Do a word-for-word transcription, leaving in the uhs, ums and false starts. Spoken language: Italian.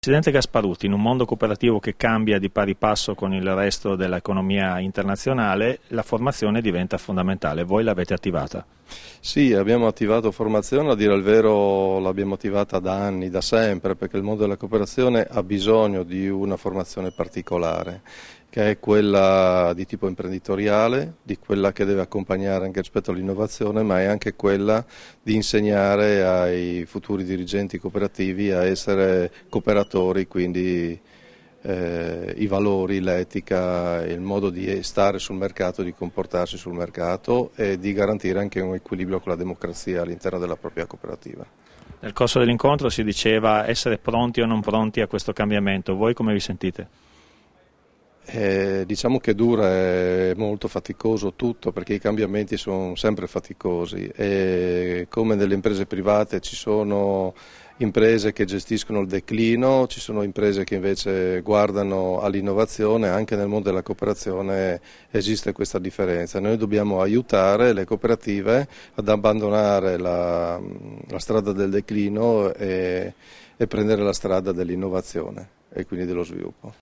Presidente Gasparutti, in un mondo cooperativo che cambia di pari passo con il resto dell'economia internazionale, la formazione diventa fondamentale. Voi l'avete attivata? Sì, abbiamo attivato formazione, a dire il vero l'abbiamo attivata da anni, da sempre, perché il mondo della cooperazione ha bisogno di una formazione particolare, che è quella di tipo imprenditoriale, di quella che deve accompagnare anche rispetto all'innovazione, ma è anche quella di insegnare ai futuri dirigenti cooperativi a essere cooperatori, quindi eh, i valori, l'etica, il modo di stare sul mercato, di comportarsi sul mercato e di garantire anche un equilibrio con la democrazia all'interno della propria cooperativa. Nel corso dell'incontro si diceva essere pronti o non pronti a questo cambiamento. Voi come vi sentite? Eh, diciamo che dura, è molto faticoso tutto perché i cambiamenti sono sempre faticosi e come nelle imprese private ci sono imprese che gestiscono il declino, ci sono imprese che invece guardano all'innovazione, anche nel mondo della cooperazione esiste questa differenza. Noi dobbiamo aiutare le cooperative ad abbandonare la, la strada del declino e, e prendere la strada dell'innovazione e quindi dello sviluppo.